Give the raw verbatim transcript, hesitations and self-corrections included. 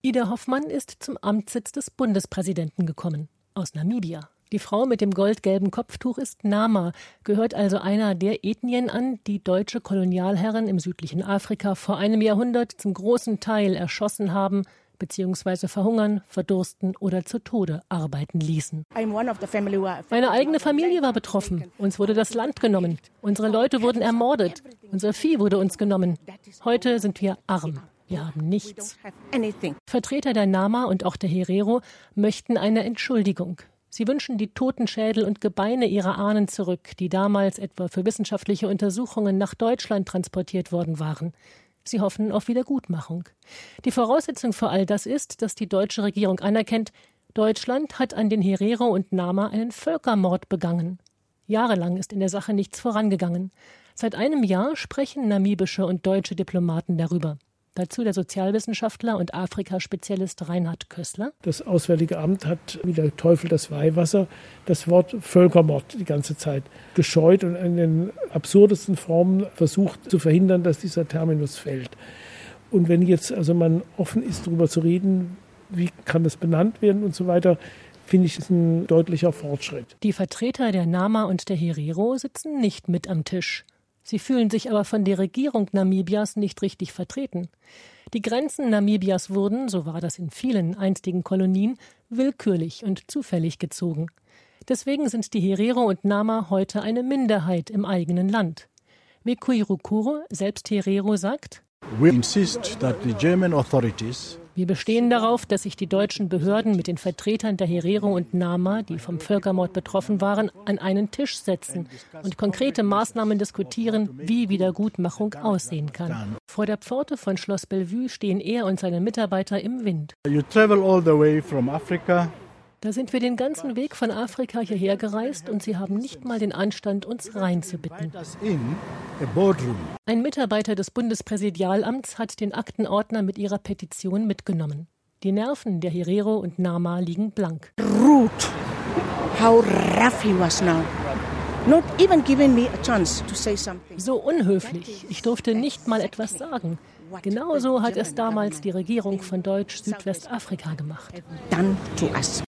Ida Hoffmann ist zum Amtssitz des Bundespräsidenten gekommen, aus Namibia. Die Frau mit dem goldgelben Kopftuch ist Nama, gehört also einer der Ethnien an, die deutsche Kolonialherren im südlichen Afrika vor einem Jahrhundert zum großen Teil erschossen haben, beziehungsweise verhungern, verdursten oder zu Tode arbeiten ließen. Meine eigene Familie war betroffen. Uns wurde das Land genommen. Unsere Leute wurden ermordet. Unser Vieh wurde uns genommen. Heute sind wir arm. Wir haben nichts. Vertreter der Nama und auch der Herero möchten eine Entschuldigung. Sie wünschen die Totenschädel und Gebeine ihrer Ahnen zurück, die damals etwa für wissenschaftliche Untersuchungen nach Deutschland transportiert worden waren. Sie hoffen auf Wiedergutmachung. Die Voraussetzung für all das ist, dass die deutsche Regierung anerkennt, Deutschland hat an den Herero und Nama einen Völkermord begangen. Jahrelang ist in der Sache nichts vorangegangen. Seit einem Jahr sprechen namibische und deutsche Diplomaten darüber. Dazu der Sozialwissenschaftler und Afrika-Spezialist Reinhard Kössler. Das Auswärtige Amt hat, wie der Teufel das Weihwasser, das Wort Völkermord die ganze Zeit gescheut und in den absurdesten Formen versucht zu verhindern, dass dieser Terminus fällt. Und wenn jetzt also man offen ist, darüber zu reden, wie kann das benannt werden und so weiter, finde ich, ist ein deutlicher Fortschritt. Die Vertreter der Nama und der Herero sitzen nicht mit am Tisch. Sie fühlen sich aber von der Regierung Namibias nicht richtig vertreten. Die Grenzen Namibias wurden, so war das in vielen einstigen Kolonien, willkürlich und zufällig gezogen. Deswegen sind die Herero und Nama heute eine Minderheit im eigenen Land. Wekui Rukuro, selbst Herero, sagt: We insist that the German authorities Wir bestehen darauf, dass sich die deutschen Behörden mit den Vertretern der Herero und Nama, die vom Völkermord betroffen waren, an einen Tisch setzen und konkrete Maßnahmen diskutieren, wie Wiedergutmachung aussehen kann. Vor der Pforte von Schloss Bellevue stehen er und seine Mitarbeiter im Wind. You travel all the way from Africa. Da sind wir den ganzen Weg von Afrika hierher gereist und sie haben nicht mal den Anstand, uns reinzubitten. Ein Mitarbeiter des Bundespräsidialamts hat den Aktenordner mit ihrer Petition mitgenommen. Die Nerven der Herero und Nama liegen blank. Rude. How rough he was now. Not even giving me a chance to say something. So unhöflich. Ich durfte nicht mal etwas sagen. Genauso hat es damals die Regierung von Deutsch-Südwestafrika gemacht. Done to us.